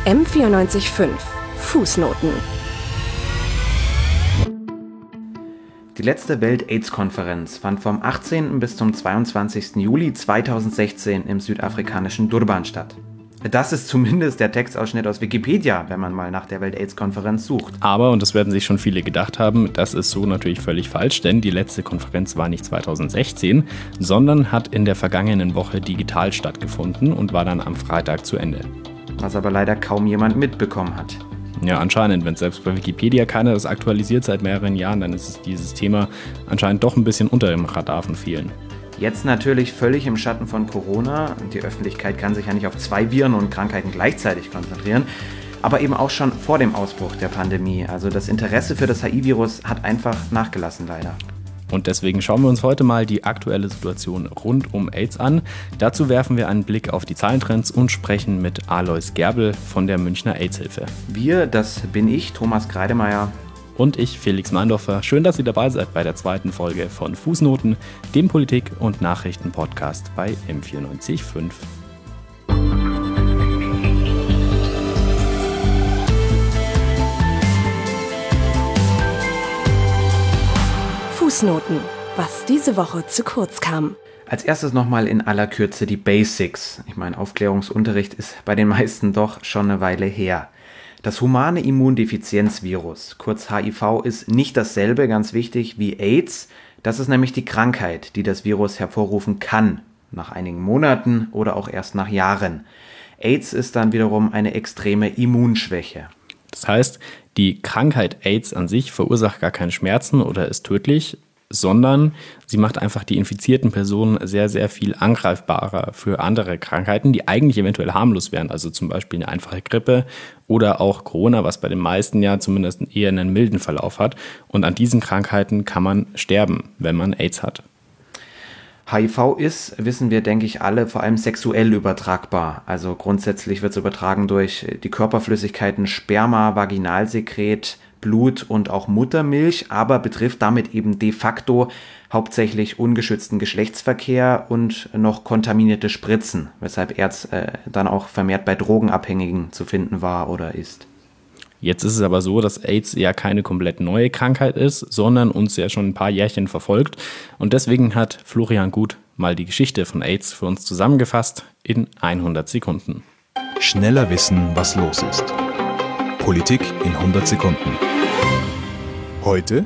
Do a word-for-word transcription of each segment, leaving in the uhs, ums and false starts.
M vierundneunzig Komma fünf Fußnoten. Die letzte Welt-AIDS-Konferenz fand vom achtzehnten bis zum zweiundzwanzigsten Juli zweitausendsechzehn im südafrikanischen Durban statt. Das ist zumindest der Textausschnitt aus Wikipedia, wenn man mal nach der Welt-AIDS-Konferenz sucht. Aber, und das werden sich schon viele gedacht haben, das ist so natürlich völlig falsch, denn die letzte Konferenz war nicht zweitausendsechzehn, sondern hat in der vergangenen Woche digital stattgefunden und war dann am Freitag zu Ende. Was aber leider kaum jemand mitbekommen hat. Ja, anscheinend, wenn selbst bei Wikipedia keiner das aktualisiert seit mehreren Jahren, dann ist es dieses Thema anscheinend doch ein bisschen unter dem Radar von vielen. Jetzt natürlich völlig im Schatten von Corona. Die Öffentlichkeit kann sich ja nicht auf zwei Viren und Krankheiten gleichzeitig konzentrieren, aber eben auch schon vor dem Ausbruch der Pandemie. Also das Interesse für das H I-Virus hat einfach nachgelassen, leider. Und deswegen schauen wir uns heute mal die aktuelle Situation rund um AIDS an. Dazu werfen wir einen Blick auf die Zahlentrends und sprechen mit Alois Gerbel von der Münchner AIDS-Hilfe. Wir, das bin ich, Thomas Kreidemeier. Und ich, Felix Meindorfer. Schön, dass ihr dabei seid bei der zweiten Folge von Fußnoten, dem Politik- und Nachrichten-Podcast bei M vierundneunzig Komma fünf. Fußnoten, was diese Woche zu kurz kam. Als erstes nochmal in aller Kürze die Basics. Ich meine, Aufklärungsunterricht ist bei den meisten doch schon eine Weile her. Das humane Immundefizienzvirus, kurz H I V, ist nicht dasselbe, ganz wichtig, wie AIDS. Das ist nämlich die Krankheit, die das Virus hervorrufen kann, nach einigen Monaten oder auch erst nach Jahren. AIDS ist dann wiederum eine extreme Immunschwäche. Das heißt, die Krankheit AIDS an sich verursacht gar keine Schmerzen oder ist tödlich, sondern sie macht einfach die infizierten Personen sehr, sehr viel angreifbarer für andere Krankheiten, die eigentlich eventuell harmlos wären, also zum Beispiel eine einfache Grippe oder auch Corona, was bei den meisten ja zumindest eher einen milden Verlauf hat. Und an diesen Krankheiten kann man sterben, wenn man AIDS hat. H I V ist, wissen wir, denke ich, alle vor allem sexuell übertragbar. Also grundsätzlich wird es übertragen durch die Körperflüssigkeiten Sperma, Vaginalsekret, Blut und auch Muttermilch, aber betrifft damit eben de facto hauptsächlich ungeschützten Geschlechtsverkehr und noch kontaminierte Spritzen, weshalb Erz äh, dann auch vermehrt bei Drogenabhängigen zu finden war oder ist. Jetzt ist es aber so, dass AIDS ja keine komplett neue Krankheit ist, sondern uns ja schon ein paar Jährchen verfolgt. Und deswegen hat Florian Gut mal die Geschichte von AIDS für uns zusammengefasst in hundert Sekunden. Schneller wissen, was los ist. Politik in hundert Sekunden. Heute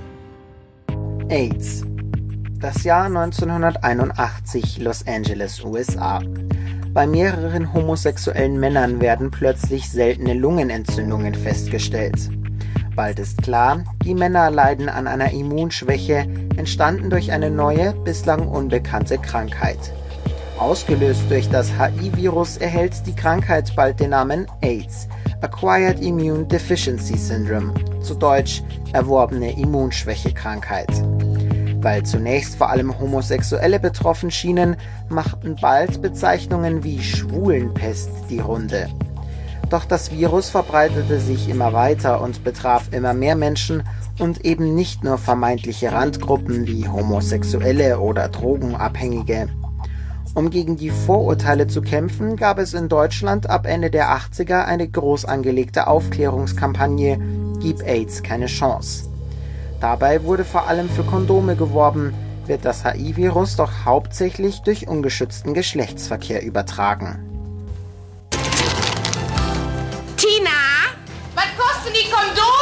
AIDS. Das Jahr neunzehnhunderteinundachtzig, Los Angeles, U S A. Bei mehreren homosexuellen Männern werden plötzlich seltene Lungenentzündungen festgestellt. Bald ist klar, die Männer leiden an einer Immunschwäche, entstanden durch eine neue, bislang unbekannte Krankheit. Ausgelöst durch das H I-Virus erhält die Krankheit bald den Namen AIDS, Acquired Immune Deficiency Syndrome, zu Deutsch erworbene Immunschwäche-Krankheit. Weil zunächst vor allem Homosexuelle betroffen schienen, machten bald Bezeichnungen wie Schwulenpest die Runde. Doch das Virus verbreitete sich immer weiter und betraf immer mehr Menschen und eben nicht nur vermeintliche Randgruppen wie Homosexuelle oder Drogenabhängige. Um gegen die Vorurteile zu kämpfen, gab es in Deutschland ab Ende der achtziger eine groß angelegte Aufklärungskampagne „Gib AIDS keine Chance". Dabei wurde vor allem für Kondome geworben, wird das H I-Virus doch hauptsächlich durch ungeschützten Geschlechtsverkehr übertragen. Tina, was kosten die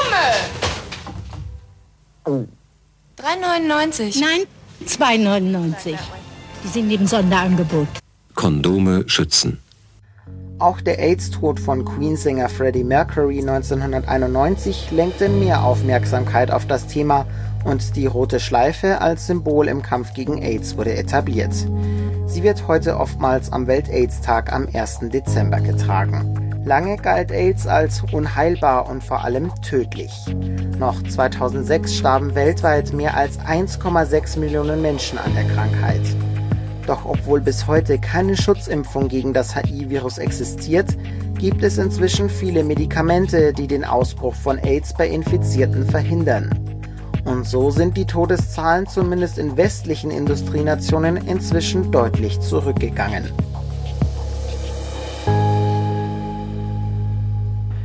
Kondome? drei neunundneunzig. Nein, zwei neunundneunzig. Die sind im Sonderangebot. Kondome schützen. Auch der AIDS-Tod von Queen-Sänger Freddie Mercury neunzehnhunderteinundneunzig lenkte mehr Aufmerksamkeit auf das Thema und die rote Schleife als Symbol im Kampf gegen AIDS wurde etabliert. Sie wird heute oftmals am Welt-AIDS-Tag am ersten Dezember getragen. Lange galt AIDS als unheilbar und vor allem tödlich. Noch zweitausendsechs starben weltweit mehr als eins Komma sechs Millionen Menschen an der Krankheit. Doch obwohl bis heute keine Schutzimpfung gegen das H I-Virus existiert, gibt es inzwischen viele Medikamente, die den Ausbruch von AIDS bei Infizierten verhindern. Und so sind die Todeszahlen zumindest in westlichen Industrienationen inzwischen deutlich zurückgegangen.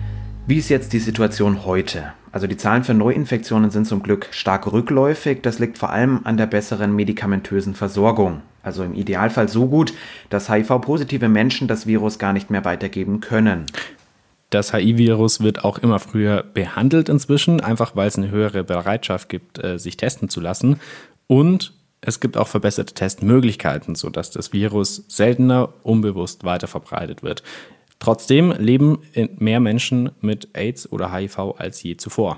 Wie ist jetzt die Situation heute? Also die Zahlen für Neuinfektionen sind zum Glück stark rückläufig. Das liegt vor allem an der besseren medikamentösen Versorgung. Also im Idealfall so gut, dass H I V-positive Menschen das Virus gar nicht mehr weitergeben können. Das H I V-Virus wird auch immer früher behandelt inzwischen, einfach weil es eine höhere Bereitschaft gibt, sich testen zu lassen. Und es gibt auch verbesserte Testmöglichkeiten, sodass das Virus seltener unbewusst weiterverbreitet wird. Trotzdem leben mehr Menschen mit AIDS oder H I V als je zuvor.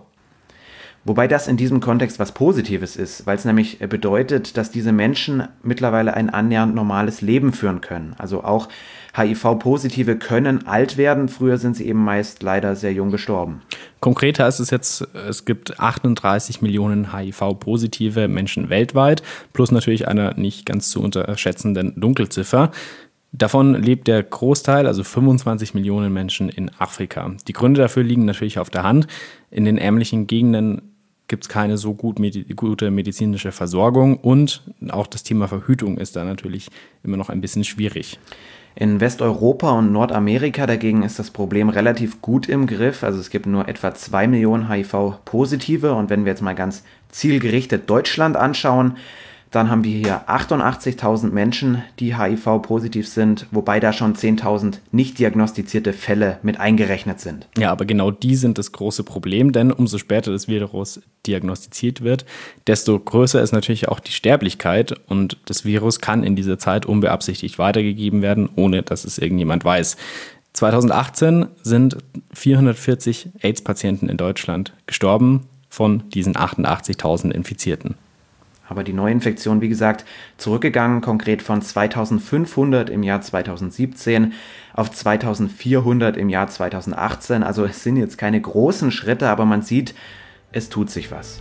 Wobei das in diesem Kontext was Positives ist, weil es nämlich bedeutet, dass diese Menschen mittlerweile ein annähernd normales Leben führen können. Also auch H I V-Positive können alt werden. Früher sind sie eben meist leider sehr jung gestorben. Konkreter ist es jetzt, es gibt achtunddreißig Millionen H I V-positive Menschen weltweit, plus natürlich einer nicht ganz zu unterschätzenden Dunkelziffer. Davon lebt der Großteil, also fünfundzwanzig Millionen Menschen, in Afrika. Die Gründe dafür liegen natürlich auf der Hand. In den ärmlichen Gegenden gibt es keine so gut medi- gute medizinische Versorgung und auch das Thema Verhütung ist da natürlich immer noch ein bisschen schwierig. In Westeuropa und Nordamerika dagegen ist das Problem relativ gut im Griff. Also es gibt nur etwa zwei Millionen H I V-Positive und wenn wir jetzt mal ganz zielgerichtet Deutschland anschauen, dann haben wir hier achtundachtzigtausend Menschen, die H I V-positiv sind, wobei da schon zehntausend nicht diagnostizierte Fälle mit eingerechnet sind. Ja, aber genau die sind das große Problem, denn umso später das Virus diagnostiziert wird, desto größer ist natürlich auch die Sterblichkeit und das Virus kann in dieser Zeit unbeabsichtigt weitergegeben werden, ohne dass es irgendjemand weiß. zweitausendachtzehn sind vierhundertvierzig AIDS-Patienten in Deutschland gestorben von diesen achtundachtzigtausend Infizierten. Aber die Neuinfektion, wie gesagt, zurückgegangen, konkret von zweitausendfünfhundert im Jahr zweitausendsiebzehn auf zweitausendvierhundert im Jahr zweitausendachtzehn. Also es sind jetzt keine großen Schritte, aber man sieht, es tut sich was.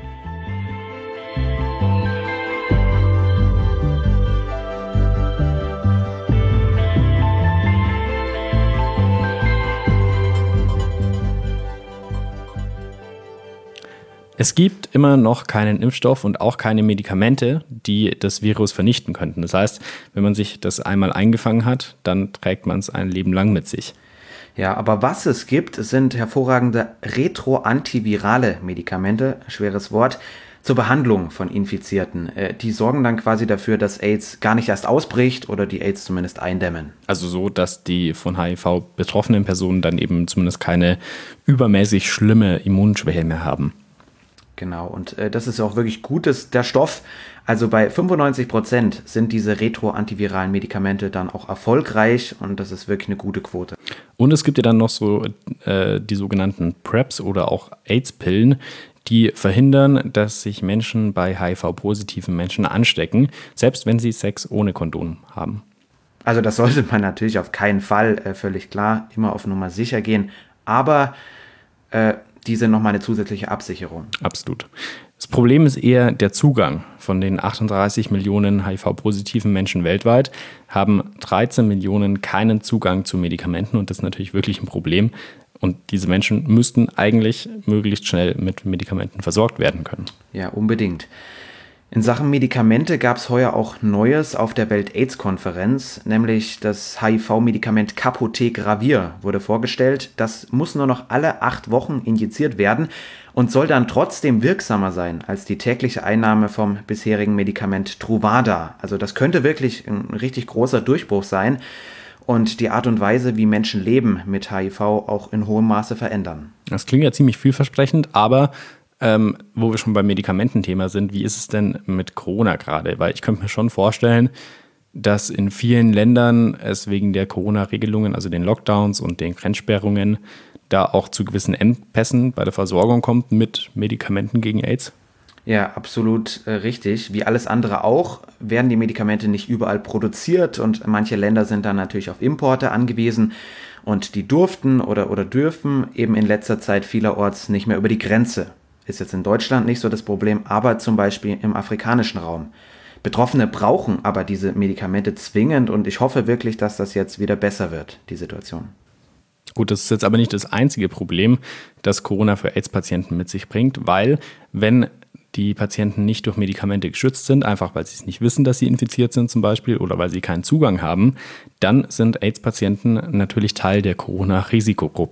Es gibt immer noch keinen Impfstoff und auch keine Medikamente, die das Virus vernichten könnten. Das heißt, wenn man sich das einmal eingefangen hat, dann trägt man es ein Leben lang mit sich. Ja, aber was es gibt, sind hervorragende retroantivirale Medikamente, schweres Wort, zur Behandlung von Infizierten. Die sorgen dann quasi dafür, dass AIDS gar nicht erst ausbricht oder die AIDS zumindest eindämmen. Also so, dass die von H I V betroffenen Personen dann eben zumindest keine übermäßig schlimme Immunschwäche mehr haben. Genau, und äh, das ist auch wirklich gut, dass der Stoff, also bei fünfundneunzig Prozent sind diese retroantiviralen Medikamente dann auch erfolgreich und das ist wirklich eine gute Quote. Und es gibt ja dann noch so äh, die sogenannten PrEPs oder auch AIDS-Pillen, die verhindern, dass sich Menschen bei H I V-positiven Menschen anstecken, selbst wenn sie Sex ohne Kondom haben. Also das sollte man natürlich auf keinen Fall, äh, völlig klar, immer auf Nummer sicher gehen, aber äh, die sind nochmal eine zusätzliche Absicherung. Absolut. Das Problem ist eher der Zugang. Von den achtunddreißig Millionen H I V-positiven Menschen weltweit haben dreizehn Millionen keinen Zugang zu Medikamenten und das ist natürlich wirklich ein Problem. Und diese Menschen müssten eigentlich möglichst schnell mit Medikamenten versorgt werden können. Ja, unbedingt. In Sachen Medikamente gab es heuer auch Neues auf der Welt-AIDS-Konferenz, nämlich das H I V-Medikament Cabotegravir wurde vorgestellt. Das muss nur noch alle acht Wochen injiziert werden und soll dann trotzdem wirksamer sein als die tägliche Einnahme vom bisherigen Medikament Truvada. Also das könnte wirklich ein richtig großer Durchbruch sein und die Art und Weise, wie Menschen leben mit H I V, auch in hohem Maße verändern. Das klingt ja ziemlich vielversprechend, aber Ähm, wo wir schon beim Medikamententhema sind, wie ist es denn mit Corona gerade? Weil ich könnte mir schon vorstellen, dass in vielen Ländern es wegen der Corona-Regelungen, also den Lockdowns und den Grenzsperrungen, da auch zu gewissen Engpässen bei der Versorgung kommt mit Medikamenten gegen AIDS? Ja, absolut äh, richtig. Wie alles andere auch, werden die Medikamente nicht überall produziert und manche Länder sind dann natürlich auf Importe angewiesen und die durften oder, oder dürfen eben in letzter Zeit vielerorts nicht mehr über die Grenze. Ist jetzt in Deutschland nicht so das Problem, aber zum Beispiel im afrikanischen Raum. Betroffene brauchen aber diese Medikamente zwingend und ich hoffe wirklich, dass das jetzt wieder besser wird, die Situation. Gut, das ist jetzt aber nicht das einzige Problem, das Corona für AIDS-Patienten mit sich bringt, weil wenn die Patienten nicht durch Medikamente geschützt sind, einfach weil sie es nicht wissen, dass sie infiziert sind zum Beispiel oder weil sie keinen Zugang haben, dann sind AIDS-Patienten natürlich Teil der Corona-Risikogruppe.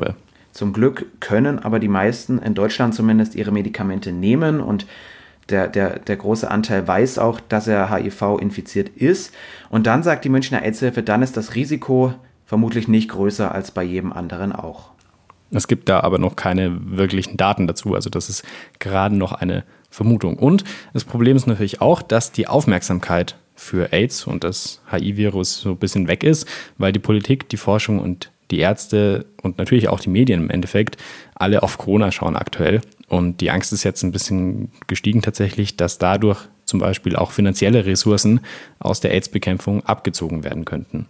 Zum Glück können aber die meisten, in Deutschland zumindest, ihre Medikamente nehmen und der, der, der große Anteil weiß auch, dass er H I V infiziert ist. Und dann sagt die Münchner AIDS-Hilfe, dann ist das Risiko vermutlich nicht größer als bei jedem anderen auch. Es gibt da aber noch keine wirklichen Daten dazu, also das ist gerade noch eine Vermutung. Und das Problem ist natürlich auch, dass die Aufmerksamkeit für AIDS und das H I V-Virus so ein bisschen weg ist, weil die Politik, die Forschung und die Ärzte und natürlich auch die Medien im Endeffekt alle auf Corona schauen aktuell. Und die Angst ist jetzt ein bisschen gestiegen tatsächlich, dass dadurch zum Beispiel auch finanzielle Ressourcen aus der AIDS-Bekämpfung abgezogen werden könnten.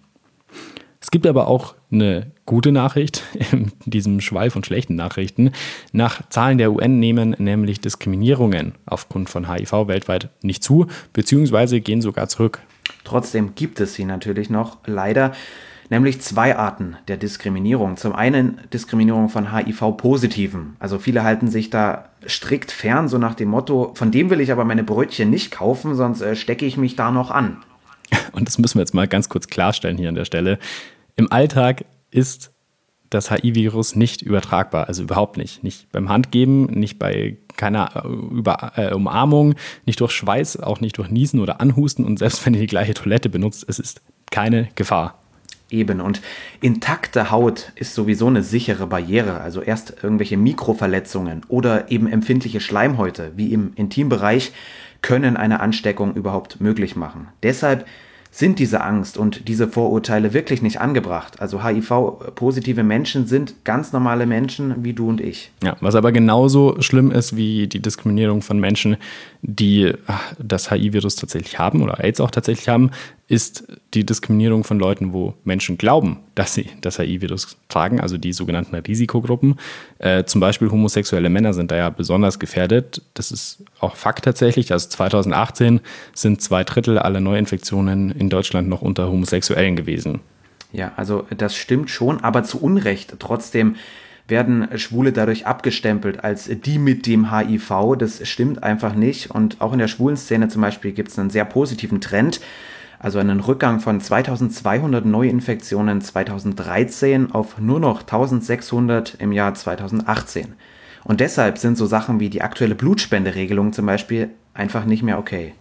Es gibt aber auch eine gute Nachricht in diesem Schwall von schlechten Nachrichten. Nach Zahlen der U N nehmen nämlich Diskriminierungen aufgrund von H I V weltweit nicht zu, beziehungsweise gehen sogar zurück. Trotzdem gibt es sie natürlich noch, leider, nämlich zwei Arten der Diskriminierung. Zum einen Diskriminierung von H I V-Positiven. Also viele halten sich da strikt fern, so nach dem Motto, von dem will ich aber meine Brötchen nicht kaufen, sonst äh, stecke ich mich da noch an. Und das müssen wir jetzt mal ganz kurz klarstellen hier an der Stelle. Im Alltag ist das H I V-Virus nicht übertragbar, also überhaupt nicht. Nicht beim Handgeben, nicht bei keiner Über- äh, Umarmung, nicht durch Schweiß, auch nicht durch Niesen oder Anhusten und selbst wenn ihr die gleiche Toilette benutzt, es ist keine Gefahr. Eben, und intakte Haut ist sowieso eine sichere Barriere, also erst irgendwelche Mikroverletzungen oder eben empfindliche Schleimhäute, wie im Intimbereich, können eine Ansteckung überhaupt möglich machen. Deshalb sind diese Angst und diese Vorurteile wirklich nicht angebracht. Also H I V-positive Menschen sind ganz normale Menschen wie du und ich. Ja, was aber genauso schlimm ist wie die Diskriminierung von Menschen, die das H I V-Virus tatsächlich haben oder AIDS auch tatsächlich haben, ist die Diskriminierung von Leuten, wo Menschen glauben, dass sie das H I V-Virus tragen, also die sogenannten Risikogruppen. Äh, zum Beispiel homosexuelle Männer sind da ja besonders gefährdet. Das ist auch Fakt tatsächlich. Also zweitausendachtzehn sind zwei Drittel aller Neuinfektionen in Deutschland noch unter Homosexuellen gewesen. Ja, also das stimmt schon, aber zu Unrecht. Trotzdem werden Schwule dadurch abgestempelt als die mit dem H I V. Das stimmt einfach nicht. Und auch in der schwulen Szene zum Beispiel gibt es einen sehr positiven Trend. Also einen Rückgang von zweitausendzweihundert Neuinfektionen zweitausenddreizehn auf nur noch eintausendsechshundert im Jahr zweitausendachtzehn. Und deshalb sind so Sachen wie die aktuelle Blutspenderegelung zum Beispiel einfach nicht mehr okay.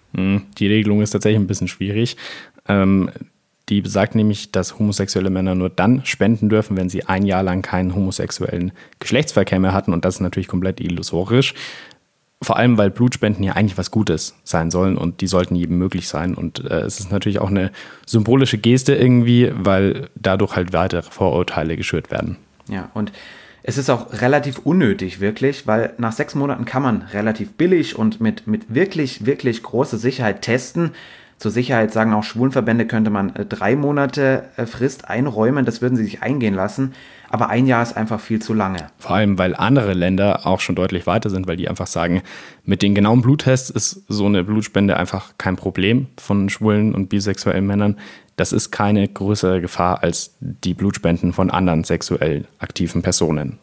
Die Regelung ist tatsächlich ein bisschen schwierig. Ähm, die besagt nämlich, dass homosexuelle Männer nur dann spenden dürfen, wenn sie ein Jahr lang keinen homosexuellen Geschlechtsverkehr mehr hatten. Und das ist natürlich komplett illusorisch. Vor allem, weil Blutspenden ja eigentlich was Gutes sein sollen und die sollten jedem möglich sein. Und äh, es ist natürlich auch eine symbolische Geste irgendwie, weil dadurch halt weitere Vorurteile geschürt werden. Ja, und es ist auch relativ unnötig, wirklich, weil nach sechs Monaten kann man relativ billig und mit, mit wirklich, wirklich großer Sicherheit testen. Zur Sicherheit sagen auch Schwulenverbände, könnte man äh, drei Monate äh, Frist einräumen, das würden sie sich eingehen lassen. Aber ein Jahr ist einfach viel zu lange. Vor allem, weil andere Länder auch schon deutlich weiter sind, weil die einfach sagen, mit den genauen Bluttests ist so eine Blutspende einfach kein Problem von schwulen und bisexuellen Männern. Das ist keine größere Gefahr als die Blutspenden von anderen sexuell aktiven Personen.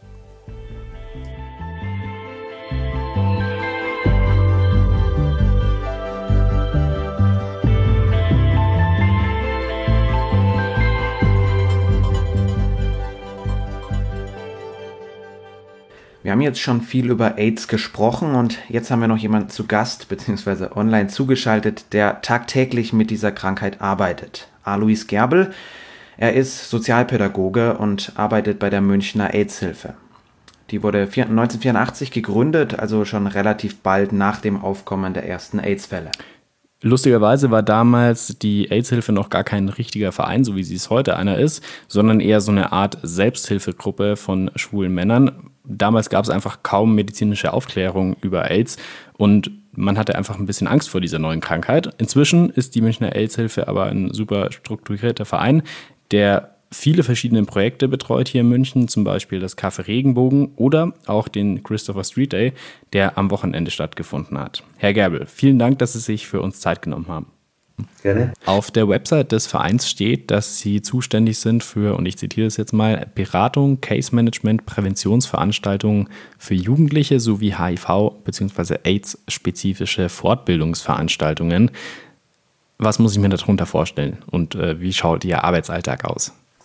Wir haben jetzt schon viel über AIDS gesprochen und jetzt haben wir noch jemanden zu Gast bzw. online zugeschaltet, der tagtäglich mit dieser Krankheit arbeitet. Alois Gerbel, er ist Sozialpädagoge und arbeitet bei der Münchner AIDS-Hilfe. Die wurde neunzehnhundertvierundachtzig gegründet, also schon relativ bald nach dem Aufkommen der ersten AIDS-Fälle. Lustigerweise war damals die AIDS-Hilfe noch gar kein richtiger Verein, so wie sie es heute einer ist, sondern eher so eine Art Selbsthilfegruppe von schwulen Männern. Damals gab es einfach kaum medizinische Aufklärung über AIDS und man hatte einfach ein bisschen Angst vor dieser neuen Krankheit. Inzwischen ist die Münchner AIDS-Hilfe aber ein super strukturierter Verein, der viele verschiedene Projekte betreut hier in München, zum Beispiel das Café Regenbogen oder auch den Christopher Street Day, der am Wochenende stattgefunden hat. Herr Gerbel, vielen Dank, dass Sie sich für uns Zeit genommen haben. Gerne. Auf der Website des Vereins steht, dass Sie zuständig sind für, und ich zitiere das jetzt mal, Beratung, Case Management, Präventionsveranstaltungen für Jugendliche sowie H I V- bzw. AIDS-spezifische Fortbildungsveranstaltungen. Was muss ich mir darunter vorstellen und äh, wie schaut Ihr Arbeitsalltag aus?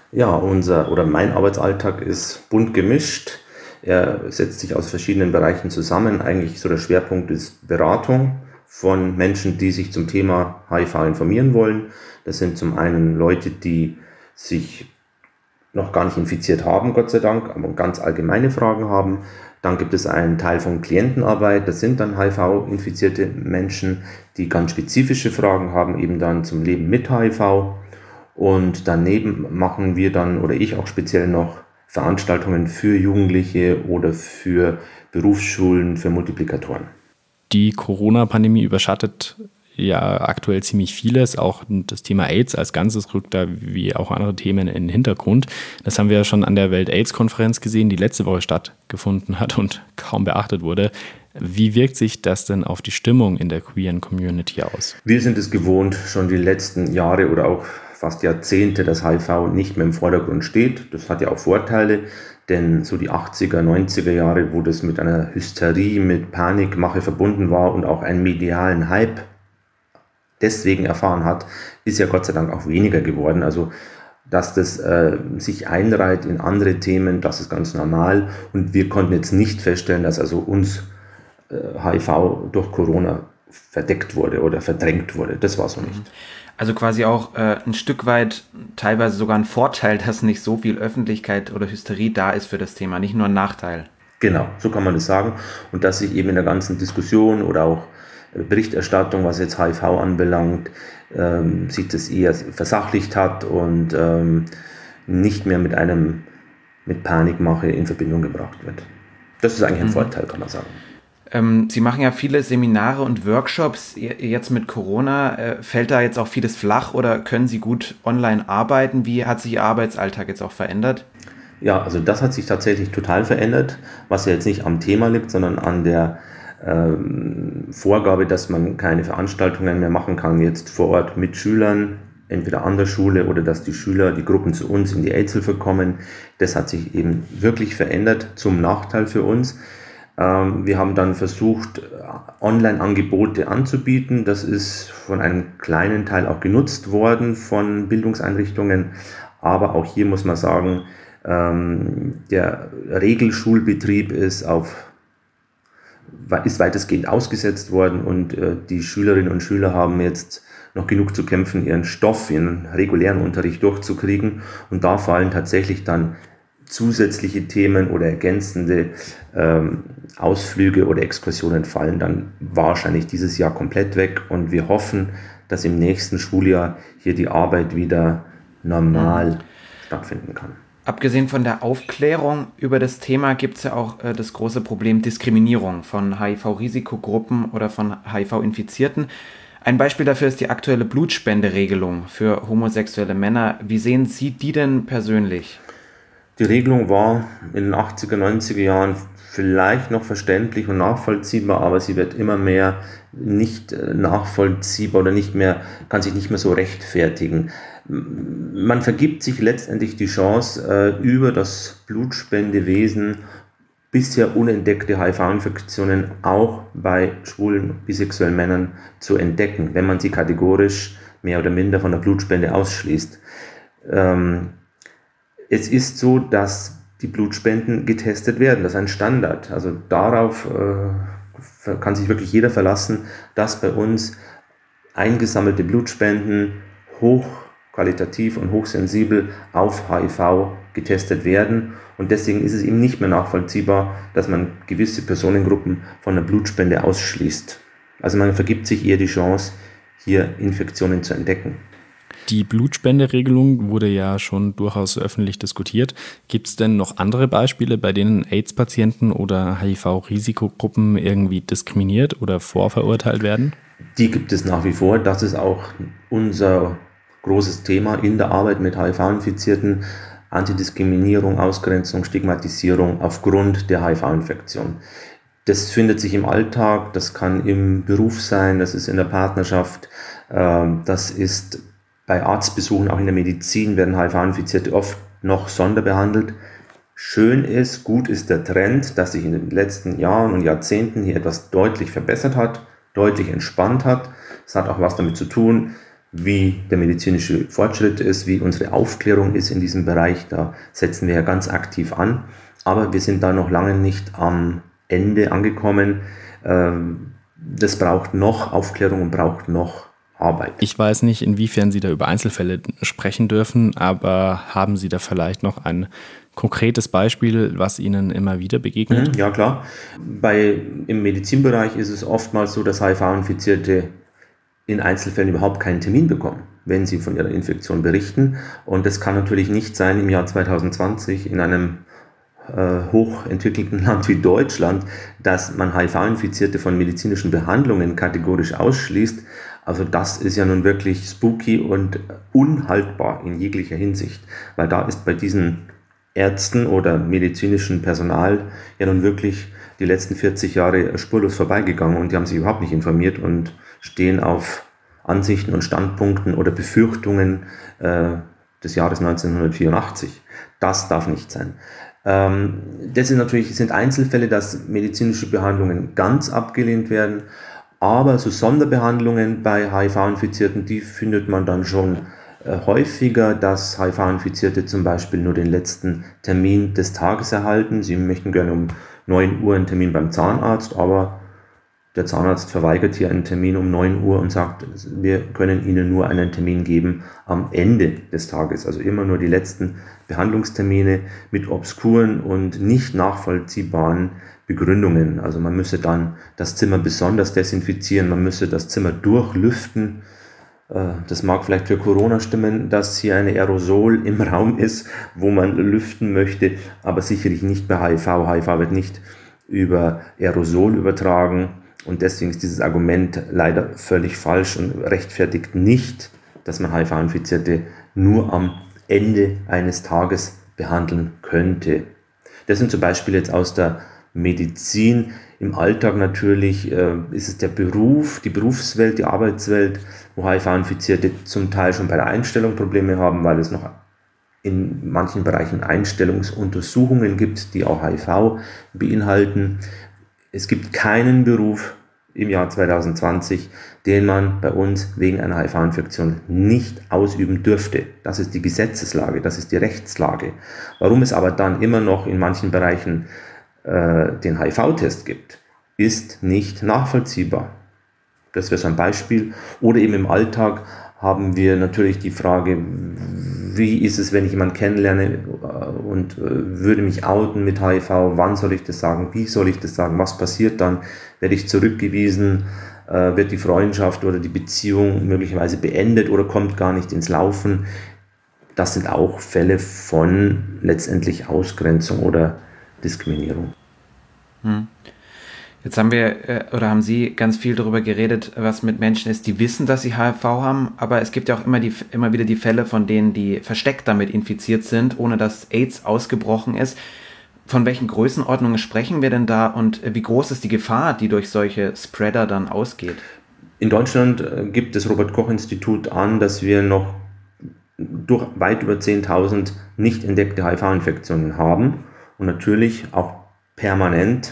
Ja, unser oder mein Arbeitsalltag ist bunt gemischt. Er setzt sich aus verschiedenen Bereichen zusammen. Eigentlich so der Schwerpunkt ist Beratung von Menschen, die sich zum Thema H I V informieren wollen. Das sind zum einen Leute, die sich noch gar nicht infiziert haben, Gott sei Dank, aber ganz allgemeine Fragen haben. Dann gibt es einen Teil von Klientenarbeit, das sind dann H I V-infizierte Menschen, die ganz spezifische Fragen haben, eben dann zum Leben mit H I V. Und daneben machen wir dann, oder ich auch speziell noch, Veranstaltungen für Jugendliche oder für Berufsschulen, für Multiplikatoren. Die Corona-Pandemie überschattet ja aktuell ziemlich vieles. Auch das Thema AIDS als Ganzes rückt da wie auch andere Themen in den Hintergrund. Das haben wir ja schon an der Welt-AIDS-Konferenz gesehen, die letzte Woche stattgefunden hat und kaum beachtet wurde. Wie wirkt sich das denn auf die Stimmung in der queeren Community aus? Wir sind es gewohnt, schon die letzten Jahre oder auch fast Jahrzehnte, dass H I V nicht mehr im Vordergrund steht. Das hat ja auch Vorteile, denn so die achtziger, neunziger Jahre, wo das mit einer Hysterie, mit Panikmache verbunden war und auch einen medialen Hype deswegen erfahren hat, ist ja Gott sei Dank auch weniger geworden. Also dass das äh, sich einreiht in andere Themen, das ist ganz normal. Und wir konnten jetzt nicht feststellen, dass also uns äh, H I V durch Corona verdeckt wurde oder verdrängt wurde. Das war so nicht. Also quasi auch äh, ein Stück weit teilweise sogar ein Vorteil, dass nicht so viel Öffentlichkeit oder Hysterie da ist für das Thema, nicht nur ein Nachteil. Genau, so kann man das sagen. Und dass sich eben in der ganzen Diskussion oder auch Berichterstattung, was jetzt H I V anbelangt, ähm, sich das eher versachlicht hat und ähm, nicht mehr mit einem mit Panikmache in Verbindung gebracht wird. Das ist eigentlich ein mhm. Vorteil, kann man sagen. Ähm, Sie machen ja viele Seminare und Workshops. Jetzt mit Corona, äh, fällt da jetzt auch vieles flach oder können Sie gut online arbeiten? Wie hat sich Ihr Arbeitsalltag jetzt auch verändert? Ja, also das hat sich tatsächlich total verändert, was ja jetzt nicht am Thema liegt, sondern an der ähm, Vorgabe, dass man keine Veranstaltungen mehr machen kann, jetzt vor Ort mit Schülern, entweder an der Schule oder dass die Schüler, die Gruppen zu uns in die AIDS-Hilfe kommen. Das hat sich eben wirklich verändert, zum Nachteil für uns. Wir haben dann versucht, Online-Angebote anzubieten. Das ist von einem kleinen Teil auch genutzt worden von Bildungseinrichtungen. Aber auch hier muss man sagen, der Regelschulbetrieb ist, auf, ist weitestgehend ausgesetzt worden und die Schülerinnen und Schüler haben jetzt noch genug zu kämpfen, ihren Stoff, ihren regulären Unterricht durchzukriegen. Und da fallen tatsächlich dann zusätzliche Themen oder ergänzende ähm, Ausflüge oder Exkursionen fallen dann wahrscheinlich dieses Jahr komplett weg und wir hoffen, dass im nächsten Schuljahr hier die Arbeit wieder normal mhm. stattfinden kann. Abgesehen von der Aufklärung über das Thema gibt es ja auch äh, das große Problem Diskriminierung von H I V-Risikogruppen oder von H I V-Infizierten. Ein Beispiel dafür ist die aktuelle Blutspenderegelung für homosexuelle Männer. Wie sehen Sie die denn persönlich? Die Regelung war in den achtziger, neunziger Jahren vielleicht noch verständlich und nachvollziehbar, aber sie wird immer mehr nicht nachvollziehbar oder nicht mehr, kann sich nicht mehr so rechtfertigen. Man vergibt sich letztendlich die Chance, über das Blutspendewesen bisher unentdeckte H I V-Infektionen auch bei schwulen und bisexuellen Männern zu entdecken, wenn man sie kategorisch mehr oder minder von der Blutspende ausschließt. Ähm, Es ist so, dass die Blutspenden getestet werden. Das ist ein Standard. Also darauf äh, kann sich wirklich jeder verlassen, dass bei uns eingesammelte Blutspenden hochqualitativ und hochsensibel auf H I V getestet werden. Und deswegen ist es eben nicht mehr nachvollziehbar, dass man gewisse Personengruppen von der Blutspende ausschließt. Also man vergibt sich eher die Chance, hier Infektionen zu entdecken. Die Blutspenderegelung wurde ja schon durchaus öffentlich diskutiert. Gibt es denn noch andere Beispiele, bei denen AIDS-Patienten oder H I V-Risikogruppen irgendwie diskriminiert oder vorverurteilt werden? Die gibt es nach wie vor. Das ist auch unser großes Thema in der Arbeit mit H I V-Infizierten. Antidiskriminierung, Ausgrenzung, Stigmatisierung aufgrund der H I V-Infektion. Das findet sich im Alltag, das kann im Beruf sein, das ist in der Partnerschaft, das ist bei Arztbesuchen, auch in der Medizin, werden H I V-Infizierte oft noch sonderbehandelt. Schön ist, gut ist der Trend, dass sich in den letzten Jahren und Jahrzehnten hier etwas deutlich verbessert hat, deutlich entspannt hat. Das hat auch was damit zu tun, wie der medizinische Fortschritt ist, wie unsere Aufklärung ist in diesem Bereich. Da setzen wir ja ganz aktiv an. Aber wir sind da noch lange nicht am Ende angekommen. Das braucht noch Aufklärung und braucht noch Arbeit. Ich weiß nicht, inwiefern Sie da über Einzelfälle sprechen dürfen, aber haben Sie da vielleicht noch ein konkretes Beispiel, was Ihnen immer wieder begegnet? Ja, klar. Bei, im Medizinbereich ist es oftmals so, dass H I V-Infizierte in Einzelfällen überhaupt keinen Termin bekommen, wenn sie von ihrer Infektion berichten. Und das kann natürlich nicht sein im Jahr zwanzig zwanzig in einem äh, hochentwickelten Land wie Deutschland, dass man H I V-Infizierte von medizinischen Behandlungen kategorisch ausschließt. Also das ist ja nun wirklich spooky und unhaltbar in jeglicher Hinsicht, weil da ist bei diesen Ärzten oder medizinischem Personal ja nun wirklich die letzten vierzig Jahre spurlos vorbeigegangen und die haben sich überhaupt nicht informiert und stehen auf Ansichten und Standpunkten oder Befürchtungen äh, des Jahres neunzehnhundertvierundachtzig. Das darf nicht sein. Ähm, das sind natürlich sind Einzelfälle, dass medizinische Behandlungen ganz abgelehnt werden, aber so Sonderbehandlungen bei H I V-Infizierten, die findet man dann schon äh, häufiger, dass H I V-Infizierte zum Beispiel nur den letzten Termin des Tages erhalten. Sie möchten gerne um neun Uhr einen Termin beim Zahnarzt, aber der Zahnarzt verweigert hier einen Termin um neun Uhr und sagt, wir können Ihnen nur einen Termin geben am Ende des Tages. Also immer nur die letzten Behandlungstermine mit obskuren und nicht nachvollziehbaren Begründungen. Also man müsse dann das Zimmer besonders desinfizieren, man müsse das Zimmer durchlüften. Das mag vielleicht für Corona stimmen, dass hier eine Aerosol im Raum ist, wo man lüften möchte, aber sicherlich nicht bei H I V. H I V wird nicht über Aerosol übertragen. Und deswegen ist dieses Argument leider völlig falsch und rechtfertigt nicht, dass man H I V-Infizierte nur am Ende eines Tages behandeln könnte. Das sind zum Beispiel jetzt aus der Medizin. Im Alltag natürlich äh, ist es der Beruf, die Berufswelt, die Arbeitswelt, wo H I V-Infizierte zum Teil schon bei der Einstellung Probleme haben, weil es noch in manchen Bereichen Einstellungsuntersuchungen gibt, die auch H I V beinhalten. Es gibt keinen Beruf im Jahr zwanzig zwanzig, den man bei uns wegen einer H I V-Infektion nicht ausüben dürfte. Das ist die Gesetzeslage, das ist die Rechtslage. Warum es aber dann immer noch in manchen Bereichen äh, den H I V-Test gibt, ist nicht nachvollziehbar. Das wäre so ein Beispiel. Oder eben im Alltag haben wir natürlich die Frage, wie ist es, wenn ich jemanden kennenlerne und würde mich outen mit H I V, wann soll ich das sagen, wie soll ich das sagen, was passiert dann, werde ich zurückgewiesen, wird die Freundschaft oder die Beziehung möglicherweise beendet oder kommt gar nicht ins Laufen. Das sind auch Fälle von letztendlich Ausgrenzung oder Diskriminierung. Hm. Jetzt haben wir oder haben Sie ganz viel darüber geredet, was mit Menschen ist, die wissen, dass sie H I V haben, aber es gibt ja auch immer, die, immer wieder die Fälle, von denen die versteckt damit infiziert sind, ohne dass AIDS ausgebrochen ist. Von welchen Größenordnungen sprechen wir denn da und wie groß ist die Gefahr, die durch solche Spreader dann ausgeht? In Deutschland gibt das Robert-Koch-Institut an, dass wir noch durch weit über zehntausend nicht entdeckte H I V-Infektionen haben und natürlich auch permanent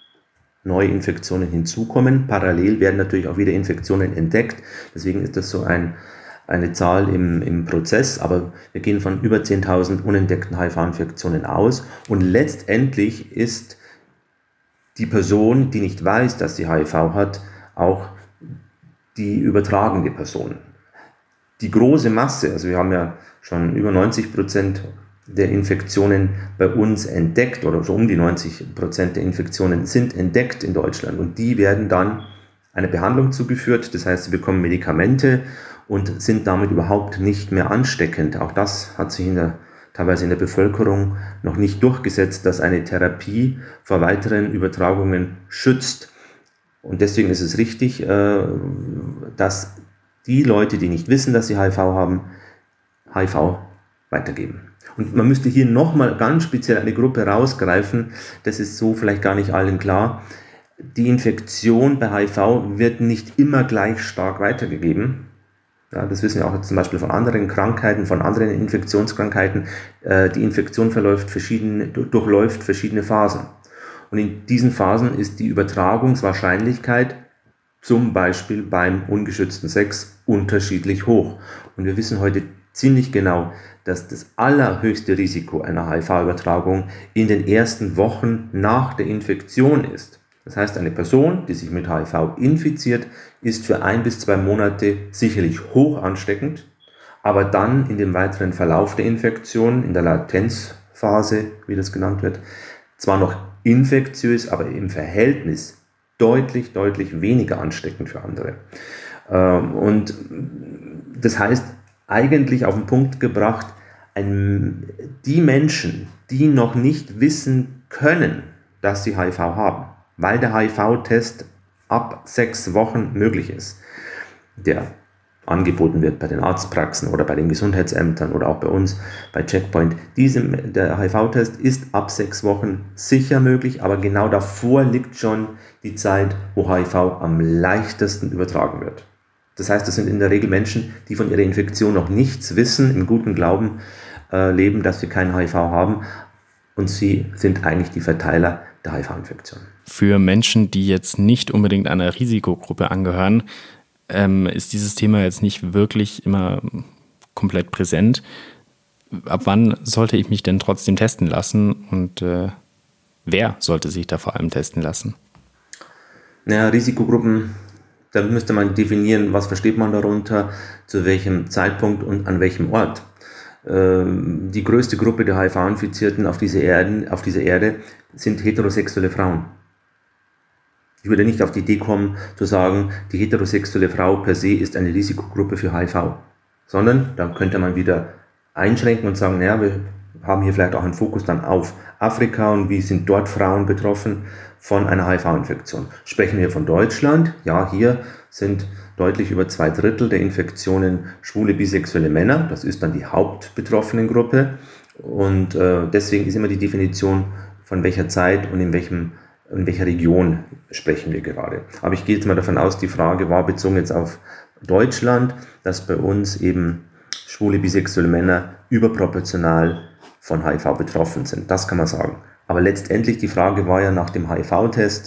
neue Infektionen hinzukommen. Parallel werden natürlich auch wieder Infektionen entdeckt. Deswegen ist das so ein, eine Zahl im, im Prozess. Aber wir gehen von über zehntausend unentdeckten H I V-Infektionen aus. Und letztendlich ist die Person, die nicht weiß, dass sie H I V hat, auch die übertragende Person. Die große Masse, also wir haben ja schon über neunzig Prozent der Infektionen bei uns entdeckt oder so um die neunzig Prozent der Infektionen sind entdeckt in Deutschland und die werden dann einer Behandlung zugeführt, das heißt, sie bekommen Medikamente und sind damit überhaupt nicht mehr ansteckend. Auch das hat sich in der, teilweise in der Bevölkerung noch nicht durchgesetzt, dass eine Therapie vor weiteren Übertragungen schützt. Und deswegen ist es richtig, dass die Leute, die nicht wissen, dass sie H I V haben, H I V weitergeben. Und man müsste hier nochmal ganz speziell eine Gruppe rausgreifen, das ist so vielleicht gar nicht allen klar. Die Infektion bei H I V wird nicht immer gleich stark weitergegeben. Ja, das wissen wir auch zum Beispiel von anderen Krankheiten, von anderen Infektionskrankheiten. Die Infektion verläuft verschiedene, durchläuft verschiedene Phasen. Und in diesen Phasen ist die Übertragungswahrscheinlichkeit zum Beispiel beim ungeschützten Sex unterschiedlich hoch. Und wir wissen heute ziemlich genau, dass das allerhöchste Risiko einer H I V-Übertragung in den ersten Wochen nach der Infektion ist. Das heißt, eine Person, die sich mit H I V infiziert, ist für ein bis zwei Monate sicherlich hoch ansteckend, aber dann in dem weiteren Verlauf der Infektion, in der Latenzphase, wie das genannt wird, zwar noch infektiös, aber im Verhältnis deutlich, deutlich weniger ansteckend für andere. Und das heißt, eigentlich auf den Punkt gebracht, ein, die Menschen, die noch nicht wissen können, dass sie H I V haben, weil der H I V-Test ab sechs Wochen möglich ist, der angeboten wird bei den Arztpraxen oder bei den Gesundheitsämtern oder auch bei uns bei Checkpoint. Diese, der H I V-Test ist ab sechs Wochen sicher möglich, aber genau davor liegt schon die Zeit, wo H I V am leichtesten übertragen wird. Das heißt, das sind in der Regel Menschen, die von ihrer Infektion noch nichts wissen, im guten Glauben äh, leben, dass sie keinen H I V haben, und sie sind eigentlich die Verteiler der H I V-Infektion. Für Menschen, die jetzt nicht unbedingt einer Risikogruppe angehören, ähm, ist dieses Thema jetzt nicht wirklich immer komplett präsent. Ab wann sollte ich mich denn trotzdem testen lassen und äh, wer sollte sich da vor allem testen lassen? Naja, Risikogruppen, da müsste man definieren, was versteht man darunter, zu welchem Zeitpunkt und an welchem Ort. Die größte Gruppe der H I V-Infizierten auf dieser Erde, auf dieser Erde sind heterosexuelle Frauen. Ich würde nicht auf die Idee kommen, zu sagen, die heterosexuelle Frau per se ist eine Risikogruppe für H I V, sondern dann könnte man wieder einschränken und sagen, naja, wir haben hier vielleicht auch einen Fokus dann auf Afrika und wie sind dort Frauen betroffen von einer H I V-Infektion. Sprechen wir von Deutschland? Ja, hier sind deutlich über zwei Drittel der Infektionen schwule, bisexuelle Männer. Das ist dann die Hauptbetroffenengruppe. Und äh, deswegen ist immer die Definition, von welcher Zeit und in, welchem, in welcher Region sprechen wir gerade. Aber ich gehe jetzt mal davon aus, die Frage war bezogen jetzt auf Deutschland, dass bei uns eben schwule, bisexuelle Männer überproportional von H I V betroffen sind. Das kann man sagen. Aber letztendlich, die Frage war ja nach dem H I V-Test.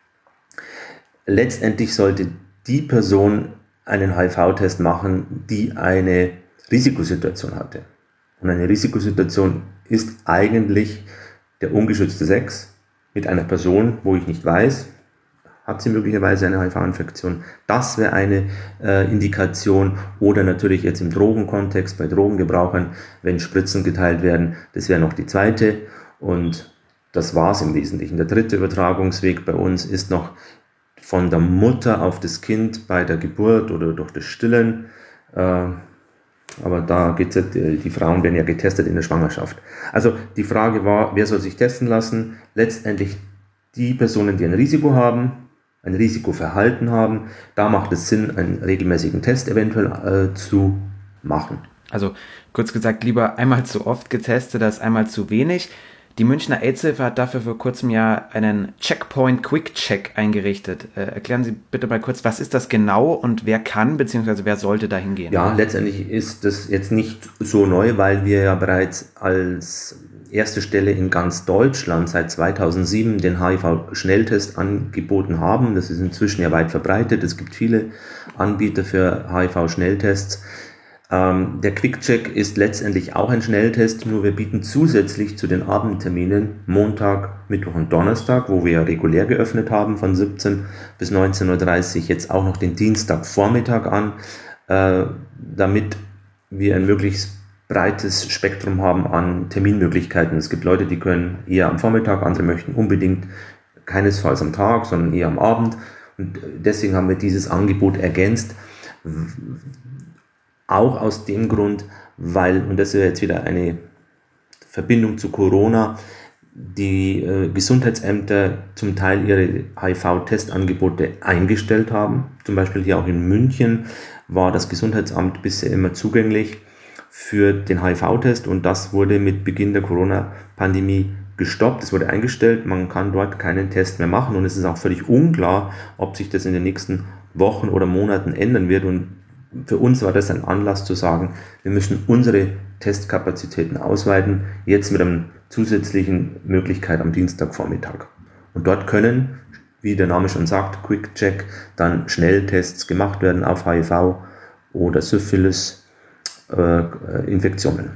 Letztendlich sollte die Person einen H I V-Test machen, die eine Risikosituation hatte. Und eine Risikosituation ist eigentlich der ungeschützte Sex mit einer Person, wo ich nicht weiß, hat sie möglicherweise eine H I V-Infektion. Das wäre eine äh, Indikation. Oder natürlich jetzt im Drogenkontext, bei Drogengebrauchern, wenn Spritzen geteilt werden, das wäre noch die zweite. Und das war es im Wesentlichen. Der dritte Übertragungsweg bei uns ist noch von der Mutter auf das Kind bei der Geburt oder durch das Stillen. Äh, aber da geht's ja, die Frauen werden ja getestet in der Schwangerschaft. Also die Frage war, wer soll sich testen lassen? Letztendlich die Personen, die ein Risiko haben, ein Risikoverhalten haben. Da macht es Sinn, einen regelmäßigen Test eventuell äh, zu machen. Also kurz gesagt, lieber einmal zu oft getestet als einmal zu wenig. Die Münchner AIDS-Hilfe hat dafür vor kurzem ja einen Checkpoint Quick Check eingerichtet. Äh, erklären Sie bitte mal kurz, was ist das genau und wer kann bzw. wer sollte da hingehen? Ja, letztendlich ist das jetzt nicht so neu, weil wir ja bereits als erste Stelle in ganz Deutschland seit zweitausendsieben den H I V-Schnelltest angeboten haben. Das ist inzwischen ja weit verbreitet. Es gibt viele Anbieter für H I V-Schnelltests. Ähm, der Quick-Check ist letztendlich auch ein Schnelltest, nur wir bieten zusätzlich zu den Abendterminen Montag, Mittwoch und Donnerstag, wo wir ja regulär geöffnet haben von siebzehn bis neunzehn Uhr dreißig, jetzt auch noch den Dienstagvormittag an, äh, damit wir ein möglichst breites Spektrum haben an Terminmöglichkeiten. Es gibt Leute, die können eher am Vormittag, andere möchten unbedingt keinesfalls am Tag, sondern eher am Abend. Und deswegen haben wir dieses Angebot ergänzt. Auch aus dem Grund, weil, und das ist jetzt wieder eine Verbindung zu Corona, die äh, Gesundheitsämter zum Teil ihre H I V-Testangebote eingestellt haben. Zum Beispiel hier auch in München war das Gesundheitsamt bisher immer zugänglich für den H I V-Test und das wurde mit Beginn der Corona-Pandemie gestoppt. Es wurde eingestellt, man kann dort keinen Test mehr machen und es ist auch völlig unklar, ob sich das in den nächsten Wochen oder Monaten ändern wird. Und für uns war das ein Anlass zu sagen, wir müssen unsere Testkapazitäten ausweiten, jetzt mit einer zusätzlichen Möglichkeit am Dienstagvormittag. Und dort können wie der Name schon sagt, Quick Check, dann Schnelltests gemacht werden auf H I V oder Syphilis, äh, Infektionen.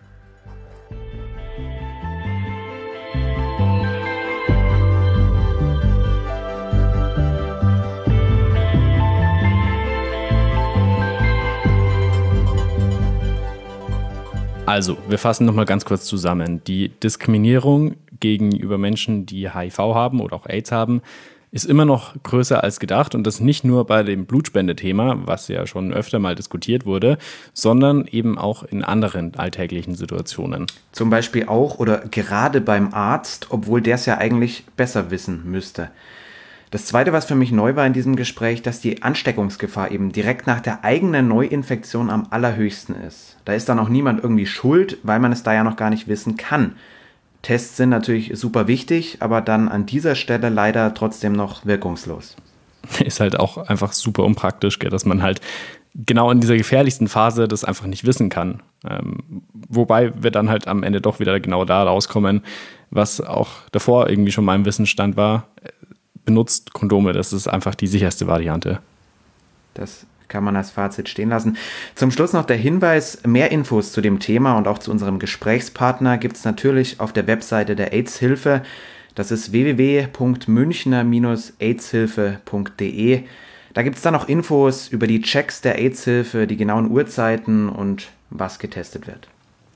Also, wir fassen nochmal ganz kurz zusammen. Die Diskriminierung gegenüber Menschen, die H I V haben oder auch AIDS haben, ist immer noch größer als gedacht. Und das nicht nur bei dem Blutspendethema, was ja schon öfter mal diskutiert wurde, sondern eben auch in anderen alltäglichen Situationen. Zum Beispiel auch oder gerade beim Arzt, obwohl der es ja eigentlich besser wissen müsste. Das Zweite, was für mich neu war in diesem Gespräch, dass die Ansteckungsgefahr eben direkt nach der eigenen Neuinfektion am allerhöchsten ist. Da ist dann auch niemand irgendwie schuld, weil man es da ja noch gar nicht wissen kann. Tests sind natürlich super wichtig, aber dann an dieser Stelle leider trotzdem noch wirkungslos. Ist halt auch einfach super unpraktisch, gell, dass man halt genau in dieser gefährlichsten Phase das einfach nicht wissen kann. Ähm, wobei wir dann halt am Ende doch wieder genau da rauskommen, was auch davor irgendwie schon mal im Wissensstand war. Benutzt Kondome, das ist einfach die sicherste Variante. Das kann man als Fazit stehen lassen. Zum Schluss noch der Hinweis, mehr Infos zu dem Thema und auch zu unserem Gesprächspartner gibt es natürlich auf der Webseite der AIDS-Hilfe. Das ist w w w punkt münchner Bindestrich aidshilfe punkt d e. Da gibt es dann auch Infos über die Checks der AIDS-Hilfe, die genauen Uhrzeiten und was getestet wird.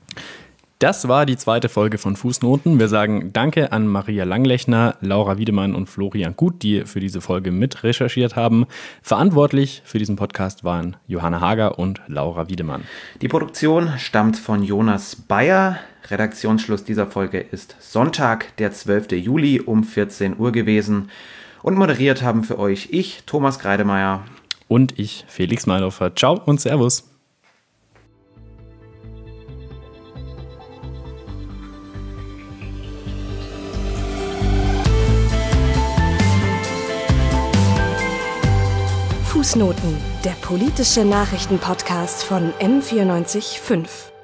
Das war die zweite Folge von Fußnoten. Wir sagen Danke an Maria Langlechner, Laura Wiedemann und Florian Gut, die für diese Folge mit recherchiert haben. Verantwortlich für diesen Podcast waren Johanna Hager und Laura Wiedemann. Die Produktion stammt von Jonas Bayer. Redaktionsschluss dieser Folge ist Sonntag, der zwölfte Juli um vierzehn Uhr gewesen. Und moderiert haben für euch ich, Thomas Kreidemeier. Und ich, Felix Meilhofer. Ciao und Servus. Fußnoten, der politische Nachrichtenpodcast von M vierundneunzig Komma fünf.